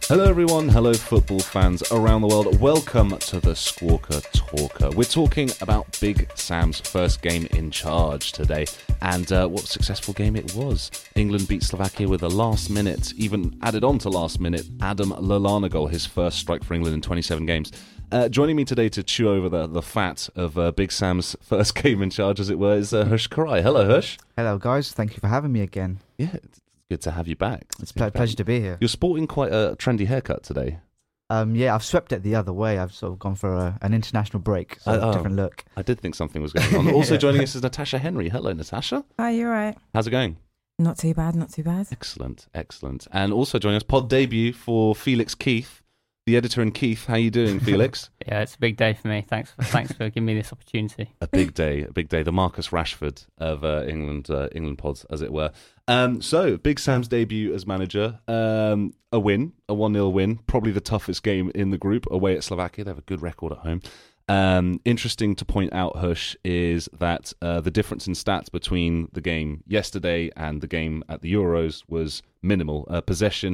Hello everyone, hello football fans around the world. Welcome to the Squawker Talker. We're talking about Big Sam's first game in charge today, and what a successful game it was. England beat Slovakia with a last minute, even added on to last minute, Adam Lallana goal, his first strike for England in 27 games. Joining me today to chew over the fat of Big Sam's first game in charge, as it were, is Hush Karai. Hello, Hush. Hello, guys. Thank you for having me again. Yeah, it's good to have you back. It's a pleasure to be here. You're sporting quite a trendy haircut today. Yeah, I've swept it the other way. I've sort of gone for an international break, so a different look. I did think something was going on. Also joining us is Natasha Henry. Hello, Natasha. Hi, you're right. How's it going? Not too bad, not too bad. Excellent, excellent. And also joining us, pod debut for Felix Keith, the editor in Keith. How you doing, Felix? Yeah, it's a big day for me. Thanks for giving me this opportunity. A big day. The Marcus Rashford of England pods, as it were. So, Big Sam's debut as manager. A 1-0 win. Probably the toughest game in the group, away at Slovakia. They have a good record at home. Interesting to point out, Hush, is that the difference in stats between the game yesterday and the game at the Euros was minimal. Possession,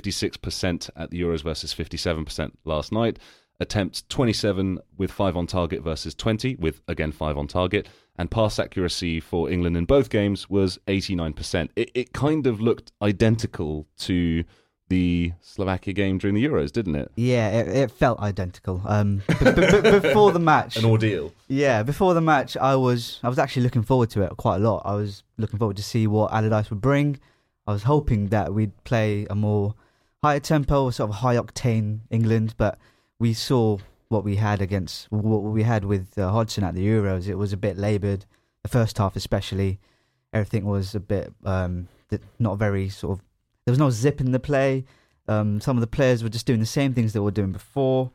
56% at the Euros versus 57% last night. Attempts, 27 with 5 on target versus 20 with, again, 5 on target. And pass accuracy for England in both games was 89%. It kind of looked identical to the Slovakia game during the Euros, didn't it? Yeah, it felt identical. Before the match, an ordeal. Yeah, before the match, I was actually looking forward to it quite a lot. I was looking forward to see what Allardyce would bring. I was hoping that we'd play a more higher tempo, sort of high octane England, but we saw what we had with Hodgson at the Euros. It was a bit laboured. The first half, especially, everything was a bit not very sort of. There was no zip in the play. Some of the players were just doing the same things they were doing before.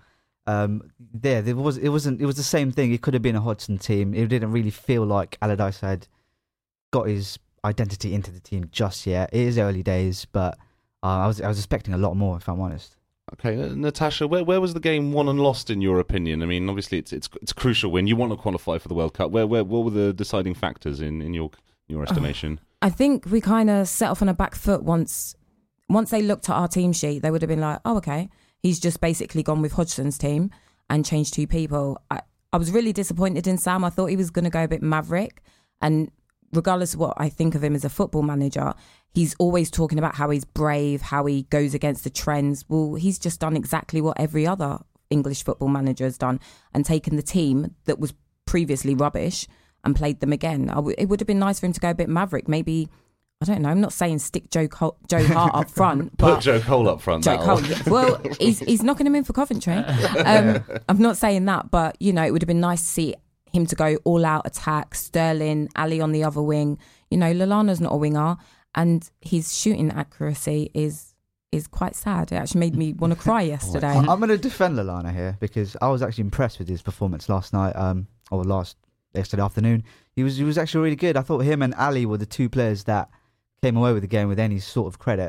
It was the same thing. It could have been a Hodgson team. It didn't really feel like Allardyce had got his identity into the team just yet. It is early days, but I was expecting a lot more, if I'm honest. Okay, Natasha, where was the game won and lost in your opinion? I mean, obviously it's a crucial win. You want to qualify for the World Cup. What were the deciding factors in your estimation? I think we kind of set off on a back foot once they looked at our team sheet. They would have been like, oh, okay, he's just basically gone with Hodgson's team and changed 2 people. I was really disappointed in Sam. I thought he was going to go a bit maverick, and regardless of what I think of him as a football manager, he's always talking about how he's brave, how he goes against the trends. Well, he's just done exactly what every other English football manager has done and taken the team that was previously rubbish and played them again. It would have been nice for him to go a bit maverick. Maybe, I don't know, I'm not saying stick Joe Hart up front. Put Joe Cole up front. Joe Cole, well, he's knocking him in for Coventry. I'm not saying that, but, you know, it would have been nice to see him to go all-out attack, Sterling, Ali on the other wing. You know, Lallana's not a winger, and his shooting accuracy is quite sad. It actually made me want to cry yesterday. I'm going to defend Lallana here because I was actually impressed with his performance last night, yesterday afternoon. He was actually really good. I thought him and Ali were the 2 players that came away with the game with any sort of credit.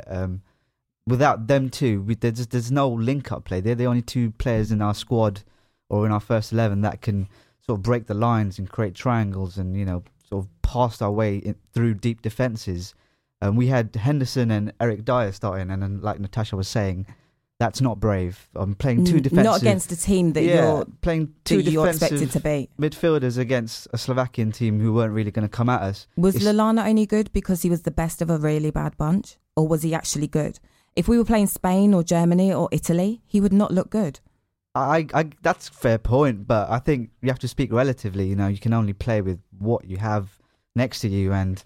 Without them two, there's no link-up play. They're the only 2 players in our squad or in our first 11 that can sort of break the lines and create triangles and, you know, sort of pass our way through deep defences. We had Henderson and Eric Dyer starting, and then, like Natasha was saying, that's not brave. I'm playing 2 defensive... Not against a team that you're defensive expected to beat. Midfielders against a Slovakian team who weren't really going to come at us. Was Lallana only good because he was the best of a really bad bunch? Or was he actually good? If we were playing Spain or Germany or Italy, he would not look good. That's a fair point, but I think you have to speak relatively. You know, you can only play with what you have next to you, and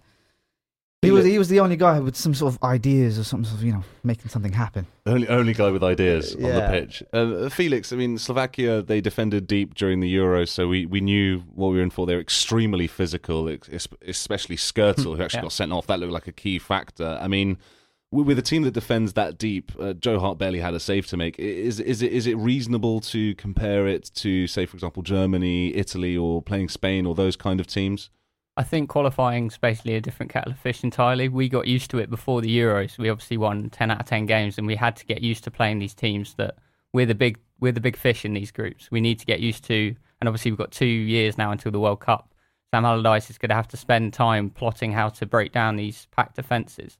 he was the only guy with some sort of ideas or some sort of, you know, making something happen. Only guy with ideas on the pitch. Felix, I mean, Slovakia, they defended deep during the Euros, so we knew what we were in for. They were extremely physical, especially Skrtel, who actually got sent off. That looked like a key factor. I mean, with a team that defends that deep, Joe Hart barely had a save to make. Is it reasonable to compare it to, say, for example, Germany, Italy, or playing Spain, or those kind of teams? I think qualifying is basically a different kettle of fish entirely. We got used to it before the Euros. We obviously won 10 out of 10 games, and we had to get used to playing these teams that we're the big fish in these groups. We need to get used to, and obviously we've got 2 years now until the World Cup. Sam Allardyce is going to have to spend time plotting how to break down these packed defences.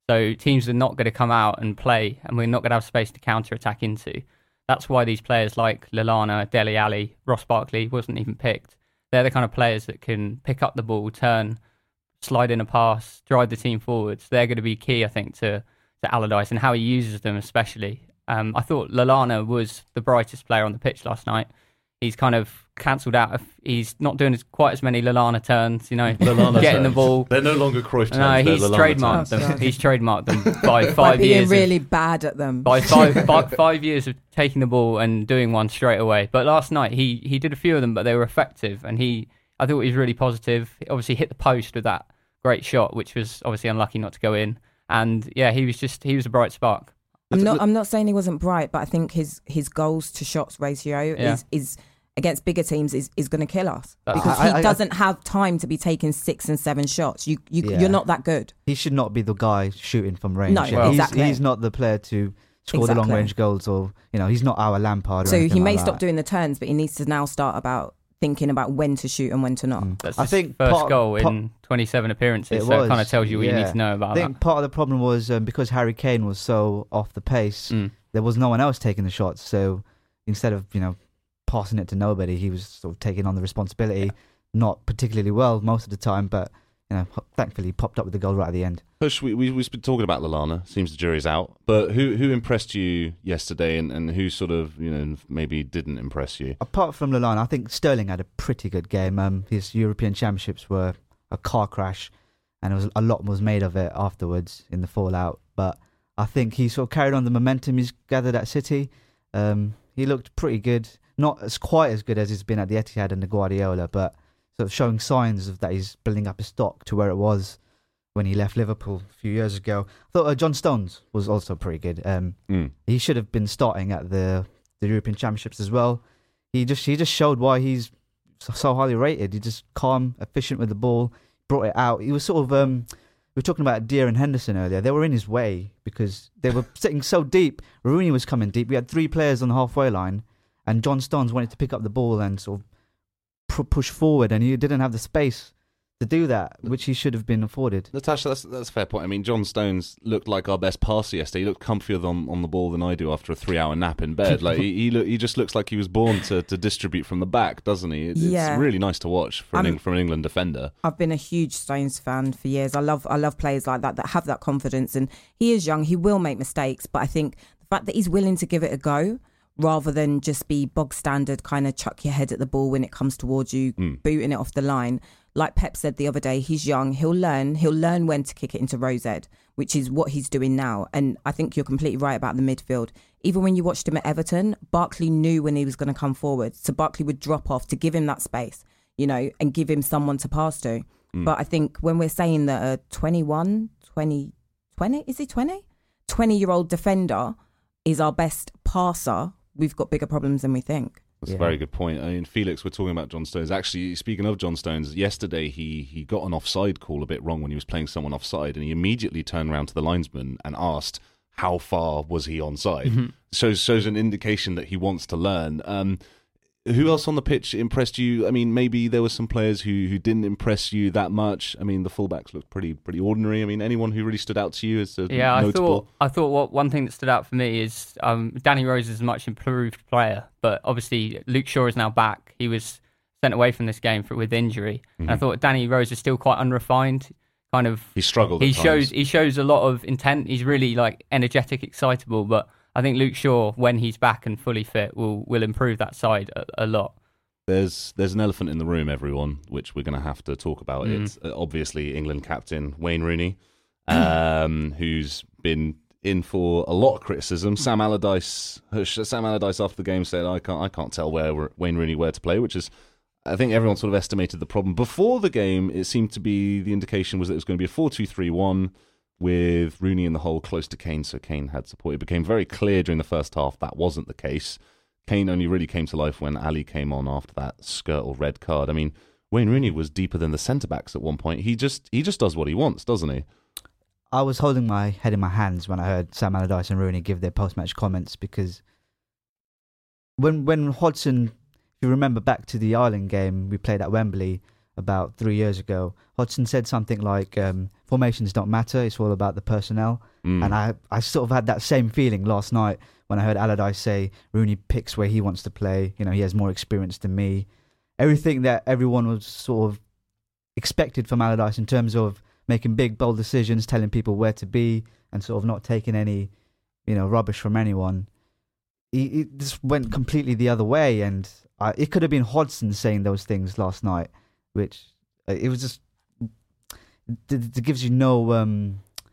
So teams are not going to come out and play, and we're not going to have space to counter-attack into. That's why these players like Lallana, Dele Alli, Ross Barkley wasn't even picked. They're the kind of players that can pick up the ball, turn, slide in a pass, drive the team forwards. They're going to be key, I think, to Allardyce and how he uses them especially. I thought Lallana was the brightest player on the pitch last night. He's kind of cancelled out. He's not doing quite as many Lallana turns, Lallana getting turns. the ball. They're no longer Cruyff turns. No, he's trademarked turns. them. He's trademarked them by 5 By being years. really bad at them. By 5 years of taking the ball and doing one straight away. But last night he did a few of them, but they were effective, and I thought he was really positive. He obviously hit the post with that great shot, which was obviously unlucky not to go in. And yeah, he was a bright spark. I'm not saying he wasn't bright, but I think his goals to shots ratio is against bigger teams is going to kill us because he doesn't have time to be taking 6 and 7 shots. You're not that good. He should not be the guy shooting from range. No, exactly. He's not the player to score the long range goals, or he's not our Lampard. So he may like stop that. doing the turns, but he needs to now start thinking about when to shoot and when to not. That's I think first goal in 27 appearances, so it kind of tells you what you need to know about I think part of the problem was because Harry Kane was so off the pace, there was no one else taking the shots. So instead of passing it to nobody, he was sort of taking on the responsibility, not particularly well most of the time, but thankfully popped up with the goal right at the end. Push, we've been talking about Lallana. Seems the jury's out. But who impressed you yesterday, and who sort of maybe didn't impress you? Apart from Lallana, I think Sterling had a pretty good game. His European Championships were a car crash, and a lot was made of it afterwards in the fallout. But I think he sort of carried on the momentum he's gathered at City. He looked pretty good. Not quite as good as he's been at the Etihad and the Guardiola, but sort of showing signs of that he's building up his stock to where it was when he left Liverpool a few years ago. I thought John Stones was also pretty good. He should have been starting at the European Championships as well. He just showed why he's so highly rated. He's just calm, efficient with the ball, brought it out. He was sort of we were talking about Deer and Henderson earlier. They were in his way because they were sitting so deep. Rooney was coming deep. We had 3 players on the halfway line, and John Stones wanted to pick up the ball and sort of push forward, and he didn't have the space to do that, which he should have been afforded. Natasha, that's a fair point. I mean, John Stones looked like our best passer yesterday. He looked comfier on the ball than I do after a 3-hour nap in bed. Like he just looks like he was born to distribute from the back, doesn't he? It's really nice to watch from an England defender. I've been a huge Stones fan for years. I love players like that have that confidence, and he is young. He will make mistakes, but I think the fact that he's willing to give it a go, rather than just be bog standard, kind of chuck your head at the ball when it comes towards you, booting it off the line. Like Pep said the other day, he's young. He'll learn when to kick it into Rose Ed, which is what he's doing now. And I think you're completely right about the midfield. Even when you watched him at Everton, Barkley knew when he was going to come forward. So Barkley would drop off to give him that space, and give him someone to pass to. But I think when we're saying that a 20-year-old defender is our best passer, we've got bigger problems than we think. That's a very good point. I mean, Felix, we're talking about John Stones. Actually, speaking of John Stones, yesterday he got an offside call a bit wrong when he was playing someone offside, and he immediately turned around to the linesman and asked how far was he onside. Shows an indication that he wants to learn. Who else on the pitch impressed you? I mean, maybe there were some players who didn't impress you that much. I mean, the fullbacks looked pretty ordinary. I mean, anyone who really stood out to you as notable? I thought one thing that stood out for me is Danny Rose is a much improved player, but obviously Luke Shaw is now back. He was sent away from this game with injury. And I thought Danny Rose is still quite unrefined. He struggled. He shows a lot of intent. He's really energetic, excitable, but I think Luke Shaw, when he's back and fully fit, will improve that side a lot. There's an elephant in the room, everyone, which we're going to have to talk about. It's obviously England captain Wayne Rooney, who's been in for a lot of criticism. Sam Allardyce after the game said, "I can't tell Wayne Rooney where to play," which is, I think everyone sort of estimated the problem before the game. It seemed to be the indication was that it was going to be a 4-2-3-1. With Rooney in the hole close to Kane, so Kane had support. It became very clear during the first half that wasn't the case. Kane only really came to life when Ali came on after that Skirtle red card. I mean, Wayne Rooney was deeper than the centre-backs at one point. He just does what he wants, doesn't he? I was holding my head in my hands when I heard Sam Allardyce and Rooney give their post-match comments, because when Hodgson, if you remember back to the Ireland game we played at Wembley, about 3 years ago. Hodgson said something like, formations don't matter, it's all about the personnel. And I sort of had that same feeling last night when I heard Allardyce say Rooney picks where he wants to play. You know, he has more experience than me. Everything that everyone was sort of expected from Allardyce in terms of making big, bold decisions, telling people where to be, and sort of not taking any, rubbish from anyone. It just went completely the other way, and it could have been Hodgson saying those things last night, which it was just it gives you no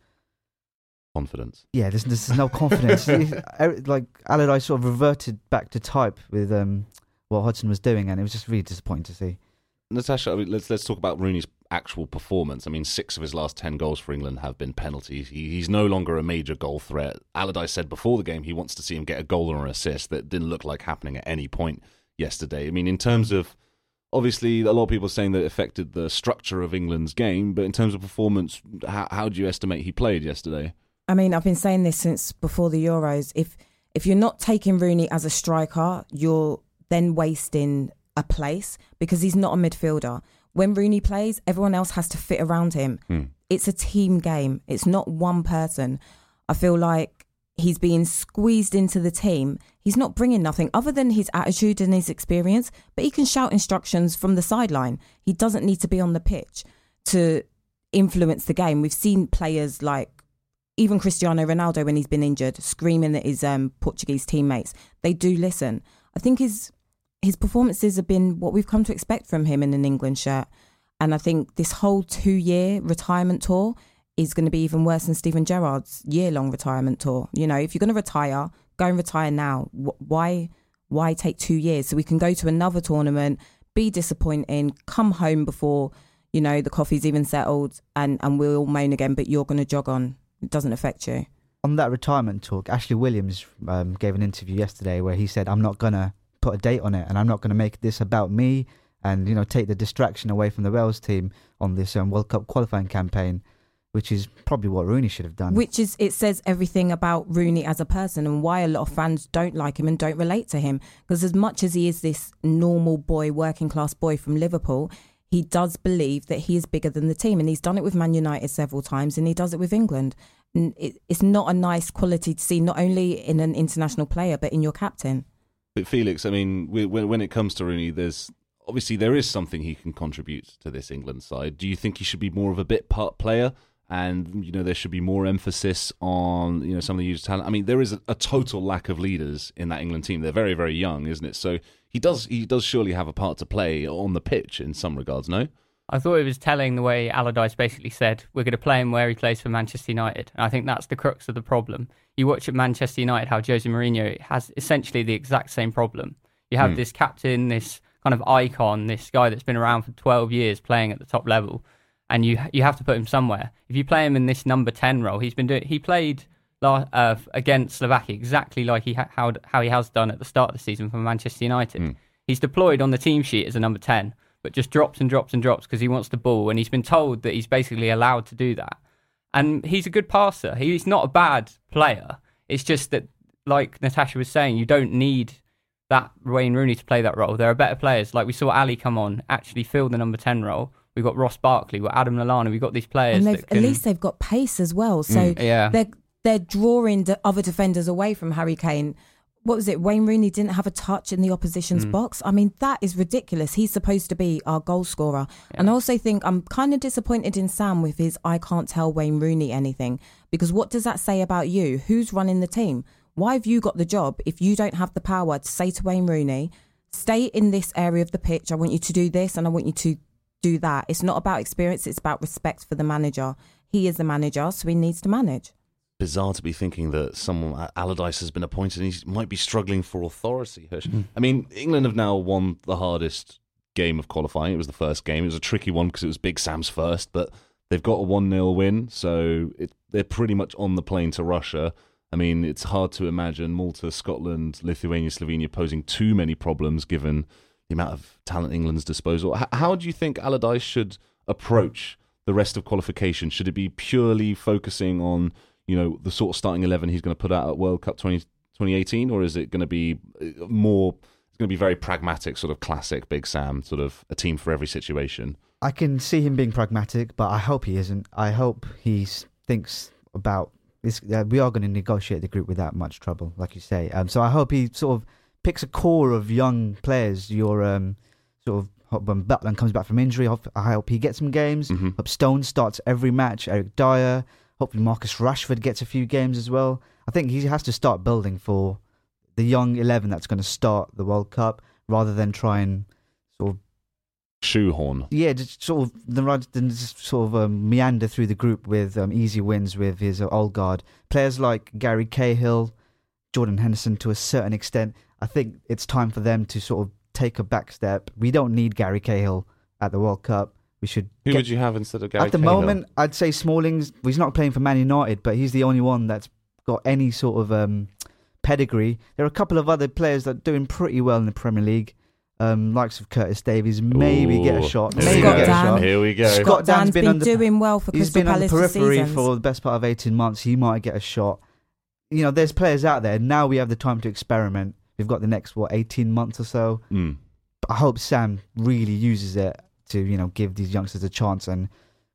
confidence. Yeah, there's no confidence. Like Allardyce sort of reverted back to type with what Hodgson was doing, and it was just really disappointing to see. Natasha, I mean, let's talk about Rooney's actual performance. I mean, 6 of his last 10 goals for England have been penalties. He's no longer a major goal threat. Allardyce said before the game he wants to see him get a goal or an assist. That didn't look like happening at any point yesterday. I mean, in terms of, obviously, a lot of people are saying that it affected the structure of England's game, but in terms of performance, how do you estimate he played yesterday? I mean, I've been saying this since before the Euros. If you're not taking Rooney as a striker, you're then wasting a place, because he's not a midfielder. When Rooney plays, everyone else has to fit around him. It's a team game. It's not one person. I feel like he's being squeezed into the team. He's not bringing nothing other than his attitude and his experience, but he can shout instructions from the sideline. He doesn't need to be on the pitch to influence the game. We've seen players like even Cristiano Ronaldo, when he's been injured, screaming at his Portuguese teammates. They do listen. I think his performances have been what we've come to expect from him in an England shirt. And I think this whole 2-year retirement tour is going to be even worse than Steven Gerrard's year-long retirement tour. You know, if you're going to retire, go and retire now. Why take 2 years? So we can go to another tournament, be disappointing, come home before, the coffee's even settled, and we'll moan again, but you're going to jog on. It doesn't affect you. On that retirement talk, Ashley Williams gave an interview yesterday where he said, I'm not going to put a date on it, and I'm not going to make this about me and, take the distraction away from the Wales team on this World Cup qualifying campaign, which is probably what Rooney should have done. It says everything about Rooney as a person and why a lot of fans don't like him and don't relate to him. Because as much as he is this normal boy, working class boy from Liverpool, he does believe that he is bigger than the team. And he's done it with Man United several times, and he does it with England. And it's not a nice quality to see, not only in an international player, but in your captain. But Felix, I mean, when it comes to Rooney, there is something he can contribute to this England side. Do you think he should be more of a bit part player? And, there should be more emphasis on, some of the youth talent. I mean, there is a total lack of leaders in that England team. They're very, very young, isn't it? So he does surely have a part to play on the pitch in some regards, no? I thought it was telling the way Allardyce basically said, we're going to play him where he plays for Manchester United. And I think that's the crux of the problem. You watch at Manchester United how Jose Mourinho has essentially the exact same problem. You have this captain, this kind of icon, this guy that's been around for 12 years playing at the top level. And you have to put him somewhere. If you play him in this number 10 role, he played against Slovakia exactly like how he has done at the start of the season for Manchester United. He's deployed on the team sheet as a number 10, but just drops and drops and drops because he wants the ball, and he's been told that he's basically allowed to do that. And he's a good passer. He's not a bad player. It's just that, like Natasha was saying, you don't need that Wayne Rooney to play that role. There are better players. Like we saw Ali come on, actually fill the number 10 role. We've got Ross Barkley, we've got Adam Lallana, we've got these players. And at least they've got pace as well. So they're drawing the other defenders away from Harry Kane. What was it? Wayne Rooney didn't have a touch in the opposition's box. I mean, that is ridiculous. He's supposed to be our goal scorer. Yeah. And I also think I'm kind of disappointed in Sam with his I can't tell Wayne Rooney anything. Because what does that say about you? Who's running the team? Why have you got the job if you don't have the power to say to Wayne Rooney, stay in this area of the pitch, I want you to do this and I want you to do that. It's not about experience, it's about respect for the manager. He is the manager, so he needs to manage. Bizarre to be thinking that someone, Allardyce has been appointed and he might be struggling for authority. I mean, England have now won the hardest game of qualifying. It was the first game. It was a tricky one because it was Big Sam's first, but they've got a 1-0 win, so they're pretty much on the plane to Russia. I mean, it's hard to imagine Malta, Scotland, Lithuania, Slovenia posing too many problems given the amount of talent England's disposal. How do you think Allardyce should approach the rest of qualification? Should it be purely focusing on, the sort of starting 11 he's going to put out at World Cup 2018, or is it going to be more it's going to be very pragmatic, sort of classic Big Sam, sort of a team for every situation. I can see him being pragmatic, but I hope he isn't. I hope he thinks about this. We are going to negotiate the group without much trouble, like you say. So I hope he sort of picks a core of young players. Your sort of when Butland comes back from injury, I hope he gets some games. Hope Stone starts every match. Eric Dyer. Hopefully Marcus Rashford gets a few games as well. I think he has to start building for the young 11 that's going to start the World Cup, rather than try and sort of shoehorn. Yeah, just sort of meander through the group with easy wins with his old guard. Players like Gary Cahill, Jordan Henderson to a certain extent, I think it's time for them to sort of take a back step. We don't need Gary Cahill at the World Cup. We should. Who would you have instead of Gary Cahill? At the moment, I'd say Smalling's. He's not playing for Man United, but he's the only one that's got any sort of pedigree. There are a couple of other players that are doing pretty well in the Premier League. Likes of Curtis Davies, maybe get a shot. Here we go. Scott Dan's been doing well for Crystal Palace. He's been on the periphery seasons. for the best part of 18 months. He might get a shot. You know, there's players out there. Now we have the time to experiment. We've got the next, 18 months or so. I hope Sam really uses it to, give these youngsters a chance, and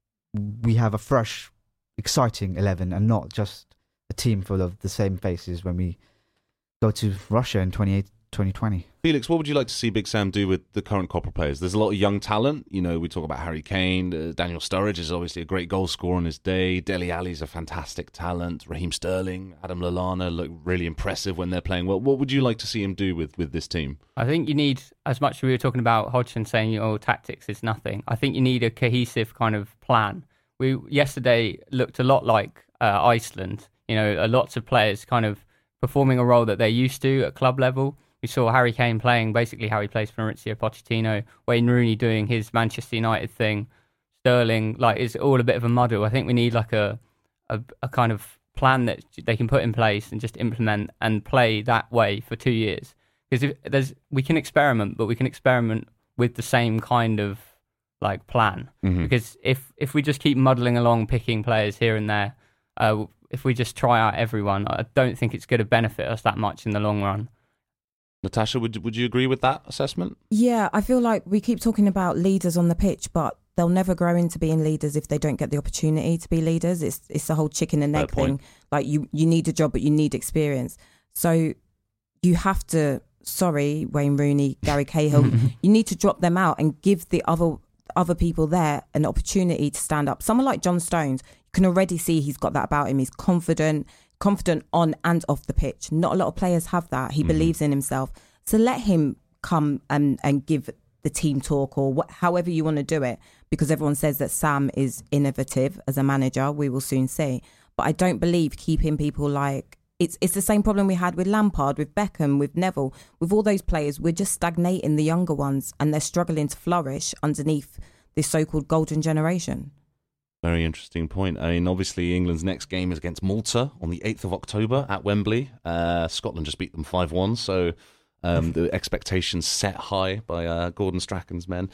we have a fresh, exciting 11 and not just a team full of the same faces when we go to Russia in 2020. Felix, what would you like to see Big Sam do with the current Copper players? There's a lot of young talent. We talk about Harry Kane. Daniel Sturridge is obviously a great goal scorer on his day. Dele Alli's a fantastic talent. Raheem Sterling, Adam Lallana look really impressive when they're playing well. What would you like to see him do with this team? I think you need, as much as we were talking about Hodgson saying, tactics is nothing, I think you need a cohesive kind of plan. We yesterday looked a lot like Iceland. Lots of players kind of performing a role that they're used to at club level. We saw Harry Kane playing basically how he plays for Maurizio Pochettino, Wayne Rooney doing his Manchester United thing, Sterling, it's all a bit of a muddle. I think we need a kind of plan that they can put in place and just implement and play that way for 2 years. Because we can experiment, but we can experiment with the same kind of plan. Because if we just keep muddling along, picking players here and there, if we just try out everyone, I don't think it's going to benefit us that much in the long run. Natasha, would you agree with that assessment? Yeah, I feel like we keep talking about leaders on the pitch, but they'll never grow into being leaders if they don't get the opportunity to be leaders. It's the whole chicken and egg thing. You need a job, but you need experience. So you have to, Wayne Rooney, Gary Cahill, you need to drop them out and give the other people there an opportunity to stand up. Someone like John Stones, you can already see he's got that about him. He's confident on and off the pitch. Not a lot of players have that. He believes in himself. So let him come and give the team talk or however you want to do it, because everyone says that Sam is innovative as a manager. We will soon see. But I don't believe keeping people it's the same problem we had with Lampard, with Beckham, with Neville, with all those players. We're just stagnating the younger ones and they're struggling to flourish underneath this so-called golden generation. Very interesting point. I mean, obviously, England's next game is against Malta on the 8th of October at Wembley. Scotland just beat them 5-1, so the expectations set high by Gordon Strachan's men.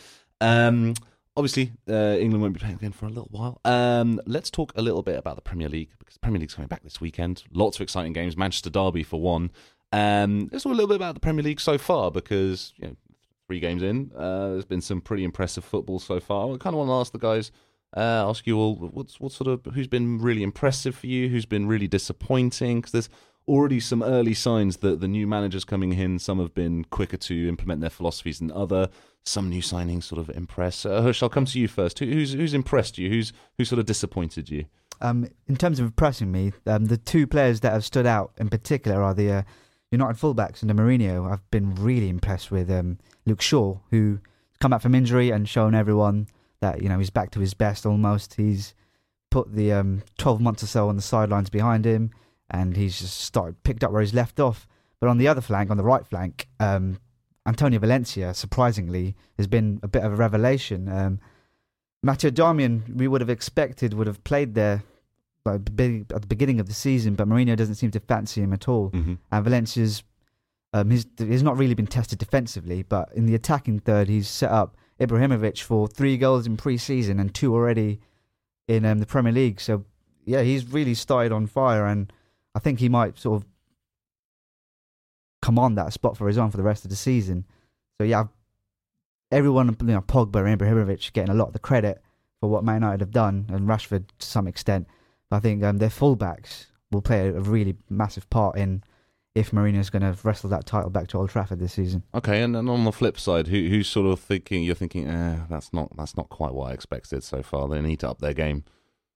Obviously, England won't be playing again for a little while. Let's talk a little bit about the Premier League, because the Premier League's coming back this weekend. Lots of exciting games. Manchester Derby for one. Let's talk a little bit about the Premier League so far, because 3 games in, there's been some pretty impressive football so far. I kind of want to ask the guys. Ask you all, who's been really impressive for you? Who's been really disappointing? Because there's already some early signs that the new managers coming in, some have been quicker to implement their philosophies than other. Some new signings sort of impress. Hush, I'll come to you first. Who's impressed you? Who's sort of disappointed you? In terms of impressing me, the 2 players that have stood out in particular are the United fullbacks under Mourinho. I've been really impressed with Luke Shaw, who's come back from injury and shown everyone that he's back to his best almost. He's put the 12 months or so on the sidelines behind him, and he's just picked up where he's left off. But on the other flank, on the right flank, Antonio Valencia, surprisingly, has been a bit of a revelation. Matteo Darmian, we would have expected, would have played there at the beginning of the season, but Mourinho doesn't seem to fancy him at all. And Valencia's he's not really been tested defensively, but in the attacking third, he's set up Ibrahimovic for 3 goals in pre-season and 2 already in the Premier League. So, yeah, he's really started on fire, and I think he might sort of command that spot for his own for the rest of the season. So yeah, everyone, Pogba and Ibrahimovic getting a lot of the credit for what Man United have done, and Rashford to some extent. But I think their fullbacks will play a really massive part in if Mourinho's going to wrestle that title back to Old Trafford this season. Okay, and on the flip side, who's sort of thinking? You're thinking, that's not quite what I expected so far. They need to up their game.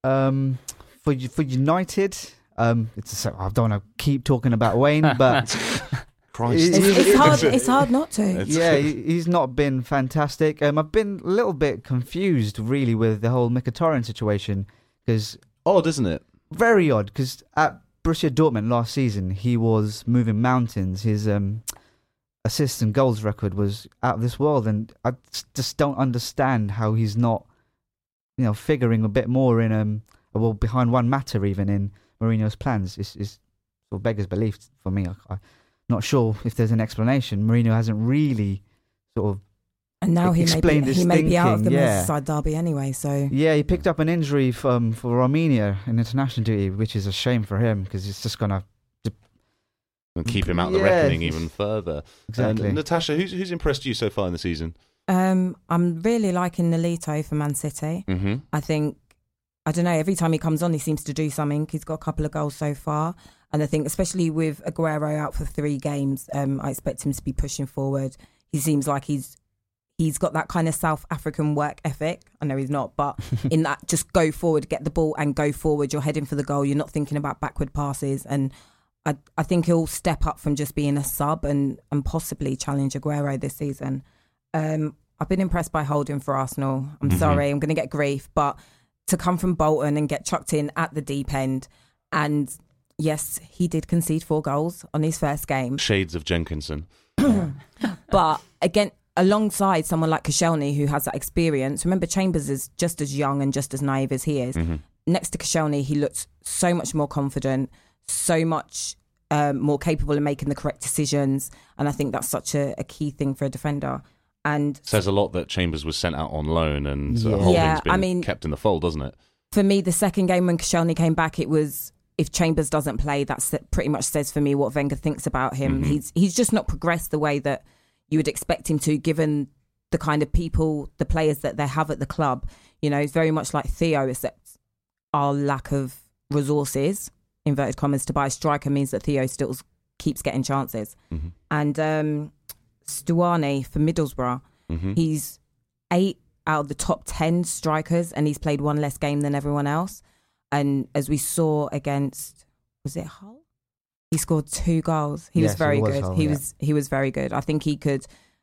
For United, I don't want to keep talking about Wayne, but Christ. It's hard not to. Yeah, he's not been fantastic. I've been a little bit confused, really, with the whole Mkhitaryan situation, because Odd, isn't it? very odd. Because at Borussia Dortmund last season, he was moving mountains. His assists and goals record was out of this world, and I just don't understand how he's not, figuring a bit more in behind Juan Mata even in Mourinho's plans. Is sort of beggars belief for me. I'm not sure if there's an explanation. Mourinho hasn't really sort of And now he may be out of the yeah. Merseyside derby anyway. So Yeah, he picked up an injury for Romania in international duty, which is a shame for him because it's just gonna keep him out the Yeah, reckoning it's- even further. exactly. Natasha, who's impressed you so far in the season? I'm really liking Nolito for Man City. Mm-hmm. I think, I don't know, every time he comes on, he seems to do something. He's got a couple of goals so far. And I think, especially with Aguero out for 3 games, I expect him to be pushing forward. He seems like he's got that kind of South African work ethic. I know he's not, but in that, just go forward, get the ball and go forward. You're heading for the goal. You're not thinking about backward passes. And I think he'll step up from just being a sub and possibly challenge Aguero this season. I've been impressed by Holding for Arsenal. I'm sorry, I'm going to get grief, but to come from Bolton and get chucked in at the deep end, and yes, he did concede 4 goals on his first game. Shades of Jenkinson. But again, alongside someone like Koscielny who has that experience, remember Chambers is just as young and just as naive as he is. Next to Koscielny, he looks so much more confident, so much more capable of making the correct decisions, and I think that's such a key thing for a defender. And Says a lot that Chambers was sent out on loan and Yeah. Holding's Yeah, been I mean- kept in the fold, doesn't it? for me, the second game when Koscielny came back, it was, if Chambers doesn't play, that pretty much says for me what Wenger thinks about him. He's just not progressed the way that you would expect him to, given the kind of people, the players that they have at the club. It's very much like Theo, except our lack of resources, inverted commas, to buy a striker means that Theo still keeps getting chances. And Stuani for Middlesbrough, he's 8 out of the top 10 strikers, and he's played 1 less game than everyone else. And as we saw against, was it Hull? He scored 2 goals. He was Yes, very it was good. Hull, He was very good. I think he could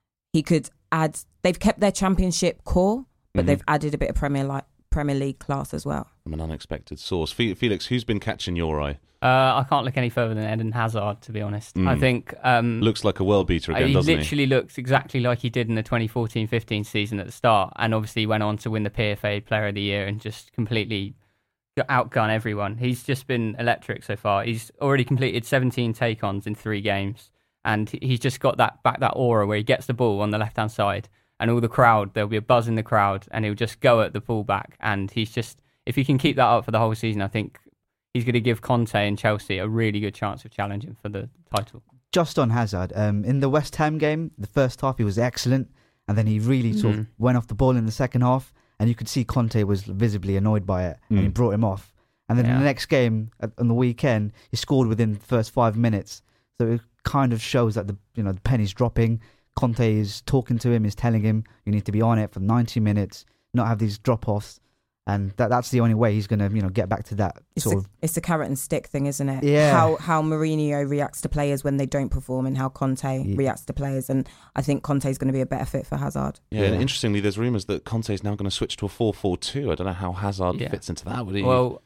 add. They've kept their championship core, but they've added a bit of Premier League class as well. From an unexpected source. Felix, who's been catching your eye? I can't look any further than Eden Hazard, to be honest. I think Looks like a world beater again, he doesn't literally looks exactly like he did in the 2014-15 season at the start, and obviously he went on to win the PFA Player of the Year and just completely outgun everyone. He's just been electric so far. He's already completed 17 take-ons in 3 games, and he's just got that aura where he gets the ball on the left-hand side, and all the crowd, there'll be a buzz in the crowd, and he'll just go at the fullback. And he's just, if he can keep that up for the whole season, I think he's going to give Conte and Chelsea a really good chance of challenging for the title. Just on Hazard, in the West Ham game, the first half he was excellent, and then he really sort of went off the ball in the second half, and you could see Conte was visibly annoyed by it, and he brought him off. And then in the next game on the weekend, he scored within the first 5 minutes. So it kind of shows that the penny's dropping. Conte is talking to him, is telling him you need to be on it for 90 minutes, not have these drop-offs. And that's the only way he's going to, get back to that It's a carrot and stick thing, isn't it? Yeah. How Mourinho reacts to players when they don't perform, and how Conte reacts to players. And I think Conte's going to be a better fit for Hazard. Yeah, and interestingly, there's rumours that Conte's now going to switch to a 4-4-2. I don't know how Hazard fits into that. Would he? Well,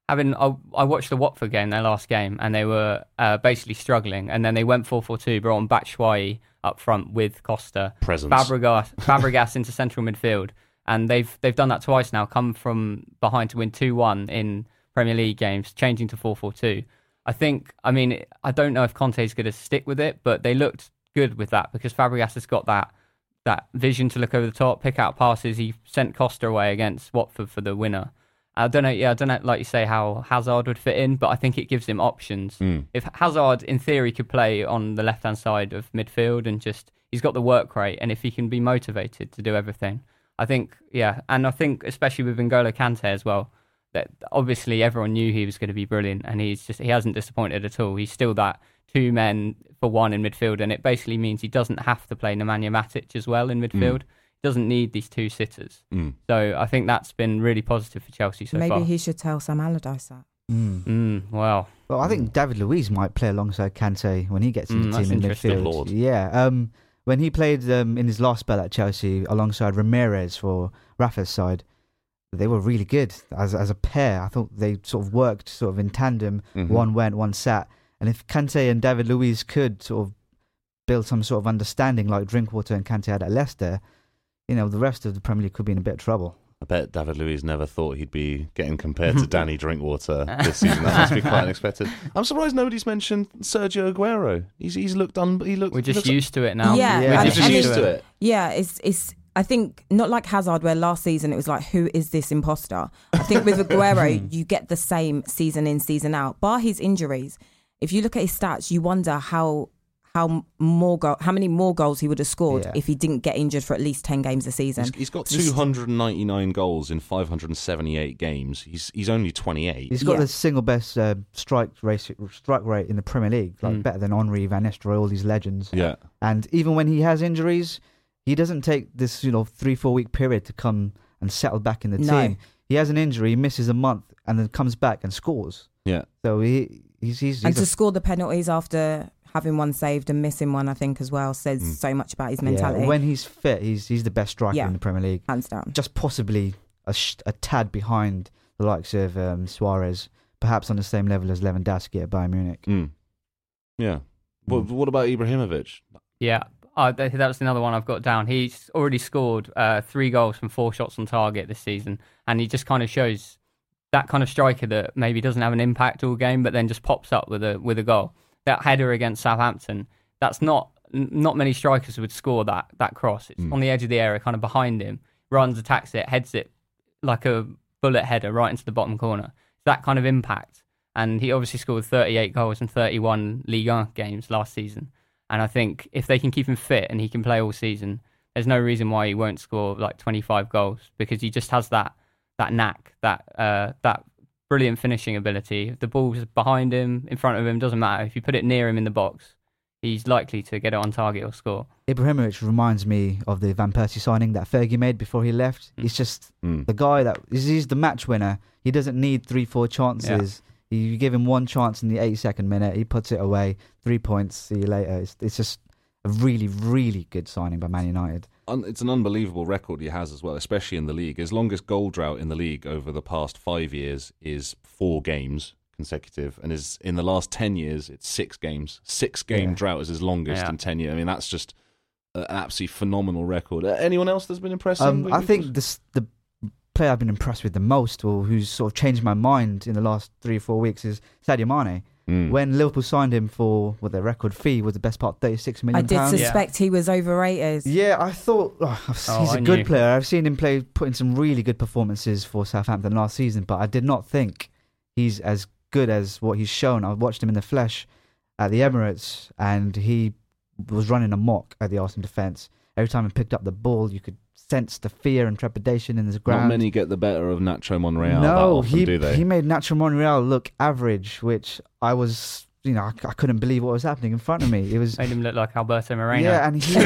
I watched the Watford game, their last game, and they were basically struggling. And then they went 4-4-2, brought on Batshuayi up front with Costa. Presence. Fabregas into central midfield. And they've done that twice now, come from behind to win 2-1 in Premier League games, changing to 4-4-2. I don't know if Conte's going to stick with it, but they looked good with that because Fabregas has got that vision to look over the top, pick out passes. He sent Costa away against Watford for the winner. I don't know, like you say, how Hazard would fit in, but I think it gives him options. If Hazard, in theory, could play on the left-hand side of midfield and he's got the work rate, and if he can be motivated to do everything, I think, and I think especially with N'Golo Kante as well, that obviously everyone knew he was going to be brilliant, and he hasn't disappointed at all. He's still that 2 men for 1 in midfield, and it basically means he doesn't have to play Nemanja Matic as well in midfield. Doesn't need these 2 sitters. So I think that's been really positive for Chelsea so far. Maybe he should tell Sam Allardyce that. Well, I think David Luiz might play alongside Kante when he gets in the team in midfield. Lord. Yeah. When he played in his last spell at Chelsea alongside Ramirez for Rafa's side, they were really good as a pair. I thought they sort of worked sort of in tandem. One went, one sat. And if Kante and David Luiz could sort of build some sort of understanding like Drinkwater and Kante had at Leicester, the rest of the Premier League could be in a bit of trouble. I bet David Luiz never thought he'd be getting compared to Danny Drinkwater this season. That must be quite unexpected. I'm surprised nobody's mentioned Sergio Aguero. He's looked We're just used to it now. Yeah, we're just used to it. Yeah, it's. I think not like Hazard, where last season it was like, who is this imposter? I think with Aguero, you get the same season in, season out. Bar his injuries, if you look at his stats, you wonder how many more goals he would have scored if he didn't get injured for at least 10 games a season. He's got 299 goals in 578 games. He's only 28. He's got the single best strike rate in the Premier League, better than Henry, Van Nistelrooy, all these legends. Yeah. And even when he has injuries, he doesn't take this 3-4 week period to come and settle back in the team. He has an injury, he misses a month, and then comes back and scores. Yeah. So he's to score the penalties after having one saved and missing one, I think as well, says so much about his mentality. Yeah, when he's fit, he's the best striker in the Premier League, hands down. Just possibly a tad behind the likes of Suarez, perhaps on the same level as Lewandowski at Bayern Munich. Yeah. What about Ibrahimovic? Yeah. That's another one I've got down. He's already scored 3 goals from 4 shots on target this season, and he just kind of shows that kind of striker that maybe doesn't have an impact all game, but then just pops up with a goal. That header against Southampton, that's not many strikers would score that cross. It's on the edge of the area, kind of behind him, runs, attacks it, heads it like a bullet header right into the bottom corner. That kind of impact. And he obviously scored 38 goals in 31 Ligue 1 games last season. And I think if they can keep him fit and he can play all season, there's no reason why he won't score like 25 goals, because he just has that knack, that brilliant finishing ability. If the ball's behind him, in front of him, doesn't matter. If you put it near him in the box, he's likely to get it on target or score. Ibrahimovic reminds me of the Van Persie signing that Fergie made before he left. He's just the guy he's the match winner. He doesn't need 3-4 chances. You give him one chance in the 82nd minute, he puts it away. 3 points, see you later. It's just a really, really good signing by Man United. It's an unbelievable record he has as well, especially in the league. His longest goal drought in the league over the past 5 years is 4 games consecutive, and in the last 10 years, it's 6 games. 6-game drought is his longest in 10 years. I mean, that's just an absolutely phenomenal record. Anyone else that's been impressive? I think the player I've been impressed with the most, or who's sort of changed my mind in the last 3 or 4 weeks, is Sadio Mane. When Liverpool signed him for their record fee was the best part, £36 million. I did suspect he was overrated. Yeah, I thought he's a good player. I've seen him put in some really good performances for Southampton last season, but I did not think he's as good as what he's shown. I watched him in the flesh at the Emirates, and he was running amok at the Arsenal defence. Every time he picked up the ball, you could sense the fear and trepidation in his ground. Not many get the better of Nacho Monreal. No, do they? He made Nacho Monreal look average, which I was, I couldn't believe what was happening in front of me. It was made him look like Alberto Moreno. Yeah, and he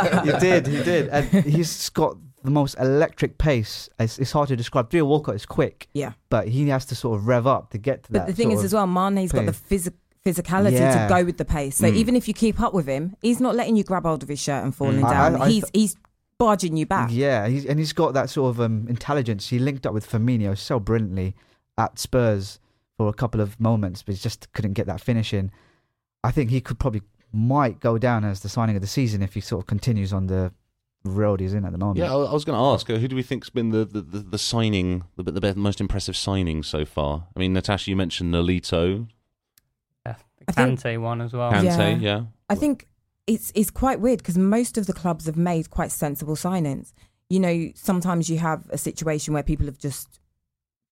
did, and he's got the most electric pace. It's hard to describe. Theo Walcott is quick, but he has to sort of rev up to get to that. But the thing is, as well, Mane's got the physicality to go with the pace. So even if you keep up with him, he's not letting you grab hold of his shirt and falling down. He's barging you back. Yeah, he's got that sort of intelligence. He linked up with Firmino so brilliantly at Spurs for a couple of moments, but he just couldn't get that finish in. I think he might go down as the signing of the season if he sort of continues on the road he's in at the moment. Yeah, I was going to ask, who do we think's been the signing, the most impressive signing so far? I mean, Natasha, you mentioned Nolito. Yeah, the Kante one as well. Kante, yeah. I think it's quite weird because most of the clubs have made quite sensible signings. Sometimes you have a situation where people have just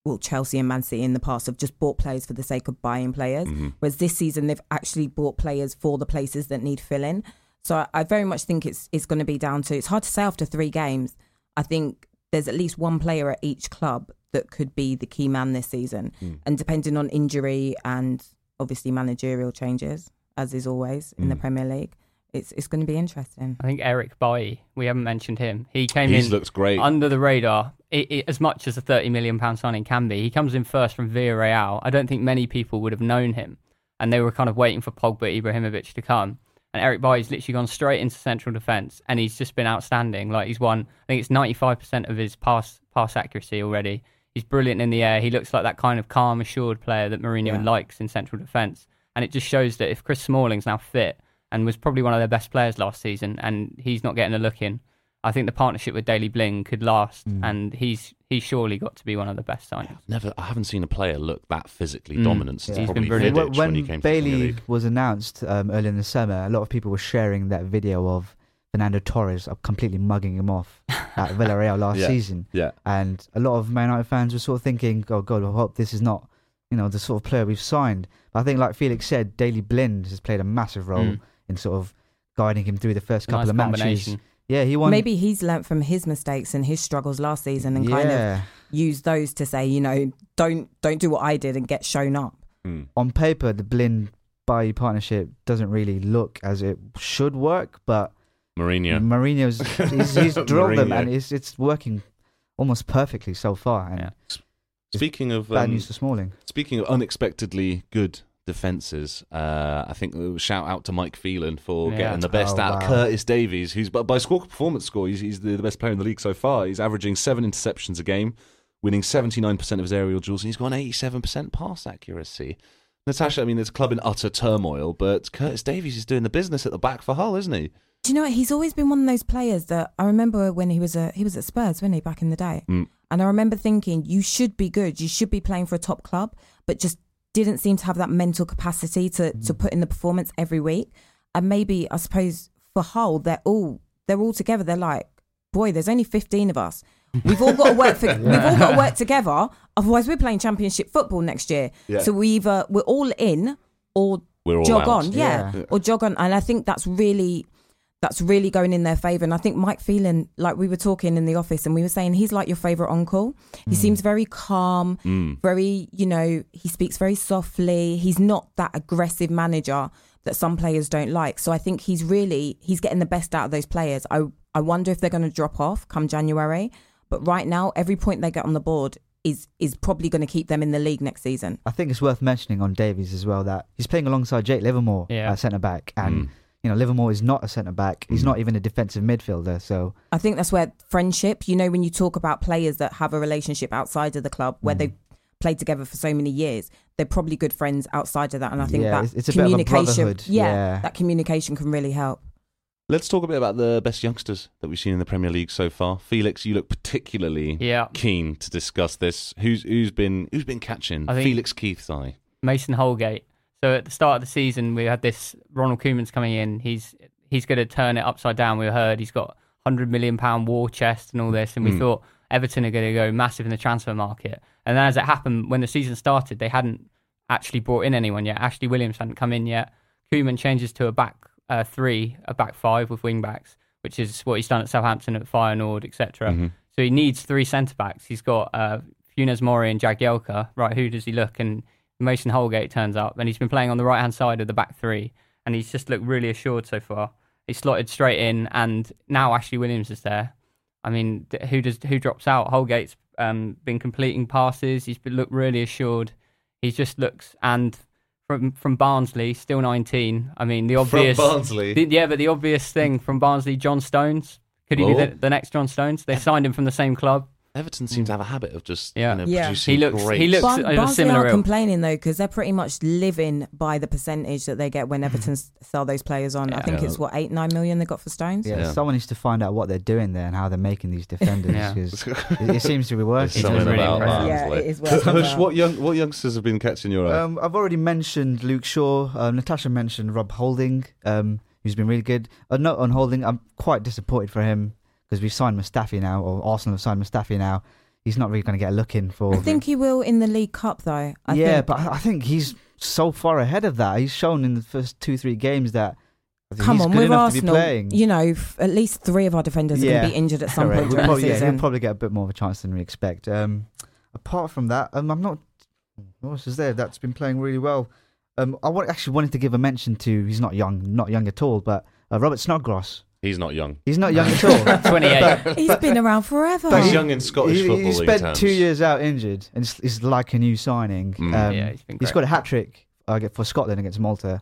Chelsea and Man City in the past have just bought players for the sake of buying players. Whereas this season, they've actually bought players for the places that need filling. So I very much think it's going to be down to, it's hard to say after 3 games. I think there's at least one player at each club that could be the key man this season. And depending on injury and obviously managerial changes, as is always in the Premier League, it's going to be interesting. I think Eric Bailly, we haven't mentioned him. He's looks great. Under the radar, as much as a £30 million signing can be. He comes in first from Villarreal. I don't think many people would have known him. And they were kind of waiting for Pogba, Ibrahimovic to come. And Eric Bailly's literally gone straight into central defence, and he's just been outstanding. Like, he's won, I think it's 95% of his pass accuracy already. He's brilliant in the air. He looks like that kind of calm, assured player that Mourinho likes in central defence. And it just shows that if Chris Smalling's now fit and was probably one of their best players last season, and he's not getting a look in, I think the partnership with Daley Bling could last, and he's surely got to be one of the best signings. I haven't seen a player look that physically dominant since He's probably been brilliant. Vidic when he came to the Premier Bailey League. was announced earlier in the summer, a lot of people were sharing that video of Fernando Torres completely mugging him off at Villarreal last season. Yeah. And a lot of Man United fans were sort of thinking, oh God, I hope this is not, the sort of player we've signed. But I think, like Felix said, Daley Blind has played a massive role in sort of guiding him through the first couple of matches. Yeah, he won. Maybe he's learnt from his mistakes and his struggles last season and kind of used those to say, don't do what I did and get shown up. On paper, the Blind-Bailly partnership doesn't really look as it should work, but Mourinho's he's drilled them, and it's working almost perfectly so far. And speaking of bad news for Smalling. Speaking of unexpectedly good defences, I think we'll shout out to Mike Phelan for getting the best out of Curtis Davies, who's by performance score, he's the best player in the league so far. He's averaging 7 interceptions a game, winning 79% of his aerial duels, and he's got an 87% pass accuracy. Natasha, I mean, there's a club in utter turmoil, but Curtis Davies is doing the business at the back for Hull, isn't he? Do you know what? He's always been one of those players that I remember when he was at Spurs, wasn't he, back in the day? And I remember thinking, you should be good, you should be playing for a top club, but just didn't seem to have that mental capacity to put in the performance every week. And maybe, I suppose, for Hull, they're all together. They're like, boy, there's only 15 of us. We've all got to work we've all got to work together. Otherwise, we're playing Championship football next year. Yeah. So we're all in or we're all jog out. on, or jog on. And I think that's really going in their favour. And I think Mike Phelan, like we were talking in the office and we were saying he's like your favourite uncle. He seems very calm, very, he speaks very softly. He's not that aggressive manager that some players don't like. So I think he's getting the best out of those players. I wonder if they're going to drop off come January. But right now, every point they get on the board is probably going to keep them in the league next season. I think it's worth mentioning on Davies as well that he's playing alongside Jake Livermore at centre-back. And Livermore is not a centre-back. He's not even a defensive midfielder. So I think that's where friendship, when you talk about players that have a relationship outside of the club, where they've played together for so many years, they're probably good friends outside of that. And I think that it's a bit of a brotherhood. That communication can really help. Let's talk a bit about the best youngsters that we've seen in the Premier League so far. Felix, you look particularly keen to discuss this. Who's been catching Felix Keith's eye? Mason Holgate. So at the start of the season, we had this Ronald Koeman's coming in. He's going to turn it upside down. We heard he's got £100 million war chest and all this, and we thought Everton are going to go massive in the transfer market. And then as it happened, when the season started, they hadn't actually brought in anyone yet. Ashley Williams hadn't come in yet. Koeman changes to a back three, a back five with wing backs, which is what he's done at Southampton, at Feyenoord, etc. So he needs 3 centre backs. He's got Funes Mori and Jagielka. Right, who does he look? And Mason Holgate turns up, and he's been playing on the right hand side of the back three, and he's just looked really assured so far. He's slotted straight in, and now Ashley Williams is there. I mean, who drops out? Holgate's been completing passes. He's looked really assured. He just looks, and from Barnsley, still 19. I mean, the obvious from Barnsley, but the obvious thing from Barnsley, John Stones. Could he be the next John Stones? They signed him from the same club. Everton seems to have a habit of just producing He looks Barnsley similar. Are complaining though because they're pretty much living by the percentage that they get when Everton sell those players on. I think it's 8-9 million they got for Stones. Someone needs to find out what they're doing there and how they're making these defenders because it seems to be working. It is working. What youngsters have been catching your eye? I've already mentioned Luke Shaw. Natasha mentioned Rob Holding, who's been really good. A note on Holding, I'm quite disappointed for him. Because we've signed Mustafi now, or Arsenal have signed Mustafi now. he's not really going to get a look in for. I think he will in the League Cup, though. But I think he's so far ahead of that. He's shown in the first 2-3 games that come he's on, good with enough to be Arsenal, playing. you know, at least 3 of our defenders are going to be injured at some point during the season. He'll probably get a bit more of a chance than we expect. Apart from that, I'm not. What else is there that's been playing really well? I wanted to give a mention to. He's not young at all, but Robert Snodgrass. He's not young. He's not young at all. 28. He's been around forever. He's young in Scottish football He league spent terms. 2 years out injured, and it's like a new signing. Yeah, he's been great. He's got a hat-trick for Scotland against Malta,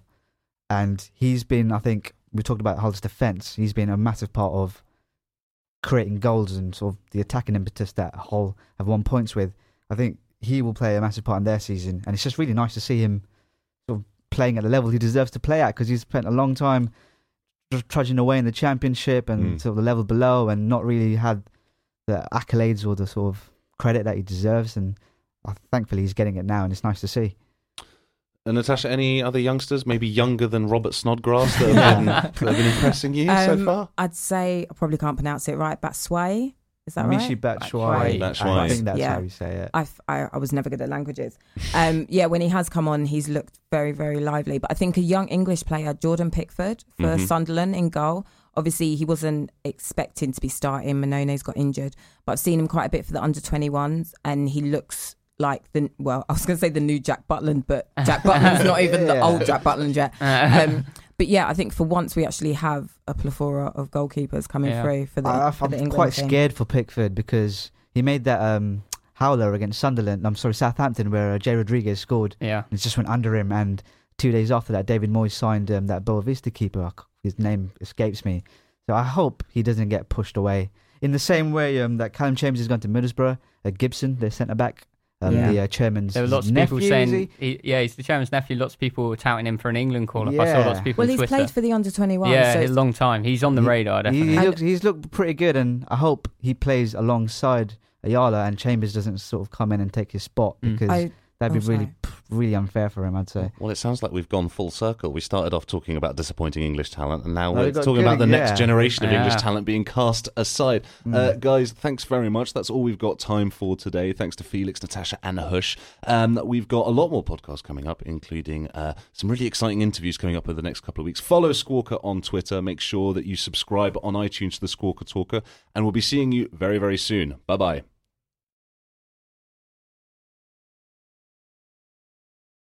and he's been, I think, we talked about Hull's defence, he's been a massive part of creating goals and sort of the attacking impetus that Hull have won points with. I think he will play a massive part in their season, and it's just really nice to see him sort of playing at the level he deserves to play at, because he's spent a long time trudging away in the Championship and sort of the level below, and not really had the accolades or the sort of credit that he deserves, and thankfully he's getting it now, and it's nice to see. And Natasha, any other youngsters, maybe younger than Robert Snodgrass, that have been impressing you so far? I'd say, I probably can't pronounce it right, Batshuayi. Is that Michy right? Batshuayi. I think that's how you say it. I was never good at languages. When he has come on, he's looked very, very lively. But I think a young English player, Jordan Pickford, for Sunderland in goal. Obviously, he wasn't expecting to be starting. Manone's got injured. But I've seen him quite a bit for the under-21s, and he looks like I was going to say the new Jack Butland, but Jack Butland's not even the old Jack Butland yet. But yeah, I think for once we actually have a plethora of goalkeepers coming through for the England I'm quite team. scared for Pickford, because he made that howler against Southampton, where Jay Rodriguez scored. Yeah. And it just went under him, and 2 days after that, David Moyes signed that Boavista keeper. His name escapes me. So I hope he doesn't get pushed away. In the same way that Callum Chambers has gone to Middlesbrough, Gibson, their centre-back, the chairman's there were lots of nephew, people saying, he's the chairman's nephew. Lots of people were touting him for an England call-up. Yeah. I saw lots of people on Well, he's Twitter. played for the under-21. Yeah, so a long time. He's on the radar, definitely. He's looked pretty good, and I hope he plays alongside Ayala and Chambers doesn't sort of come in and take his spot, because that'd be really unfair for him, I'd say. Well, it sounds like we've gone full circle. We started off talking about disappointing English talent, and now No, we're we've got talking good- about the next yeah. generation of Yeah. English talent being cast aside. Guys, thanks very much. That's all we've got time for today. Thanks to Felix, Natasha, and Hush. We've got a lot more podcasts coming up, including some really exciting interviews coming up over the next couple of weeks. Follow Squawker on Twitter. Make sure that you subscribe on iTunes to the Squawker Talker, and we'll be seeing you very, very soon. Bye-bye.